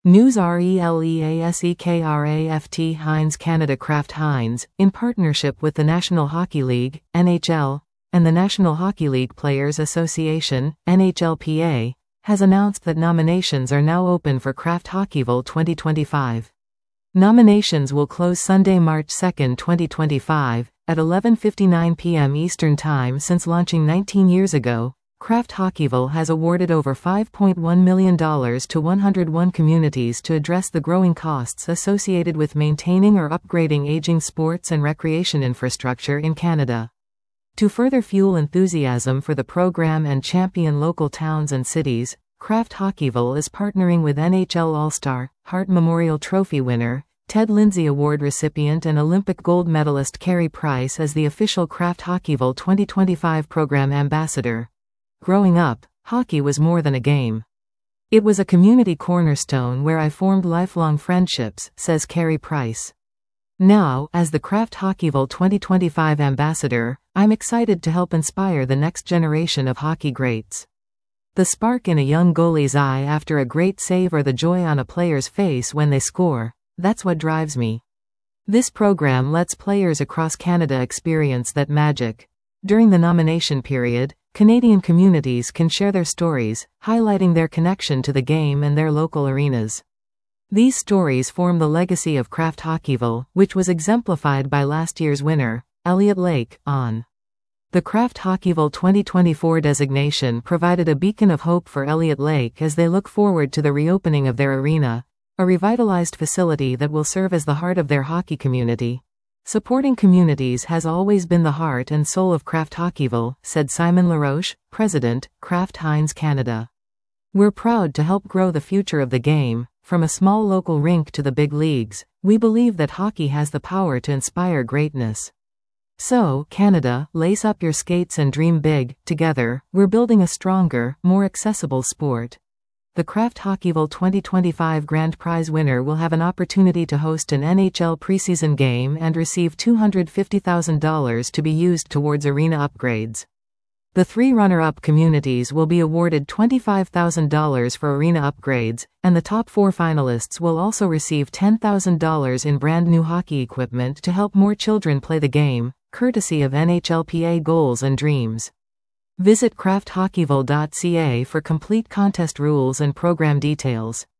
News RELEASEKRAFT Heinz Canada Kraft Heinz, in partnership with the National Hockey League, NHL, and the National Hockey League Players Association, NHLPA, has announced that nominations are now open for Kraft Hockeyville 2025. Nominations will close Sunday, March 2, 2025, at 11:59 p.m. Eastern Time. Since launching 19 years ago, Kraft Hockeyville has awarded over $5.1 million to 101 communities to address the growing costs associated with maintaining or upgrading aging sports and recreation infrastructure in Canada. To further fuel enthusiasm for the program and champion local towns and cities, Kraft Hockeyville is partnering with NHL All-Star, Hart Memorial Trophy winner, Ted Lindsay Award recipient and Olympic gold medalist Carey Price as the official Kraft Hockeyville 2025 program ambassador. Growing up, hockey was more than a game. It was a community cornerstone where I formed lifelong friendships, says Carey Price. Now, as the Kraft Hockeyville 2025 ambassador, I'm excited to help inspire the next generation of hockey greats. The spark in a young goalie's eye after a great save or the joy on a player's face when they score, that's what drives me. This program lets players across Canada experience that magic. During the nomination period, Canadian communities can share their stories, highlighting their connection to the game and their local arenas. These stories form the legacy of Kraft Hockeyville, which was exemplified by last year's winner, Elliott Lake, on. The Kraft Hockeyville 2024 designation provided a beacon of hope for Elliott Lake as they look forward to the reopening of their arena, a revitalized facility that will serve as the heart of their hockey community. Supporting communities has always been the heart and soul of Kraft Hockeyville, said Simon LaRoche, President, Kraft Heinz Canada. We're proud to help grow the future of the game, from a small local rink to the big leagues. We believe that hockey has the power to inspire greatness. So, Canada, lace up your skates and dream big. Together, we're building a stronger, more accessible sport. The Kraft Hockeyville 2025 Grand Prize winner will have an opportunity to host an NHL preseason game and receive $250,000 to be used towards arena upgrades. The three runner-up communities will be awarded $25,000 for arena upgrades, and the top four finalists will also receive $10,000 in brand new hockey equipment to help more children play the game, courtesy of NHLPA Goals and Dreams. Visit krafthockeyville.ca for complete contest rules and program details.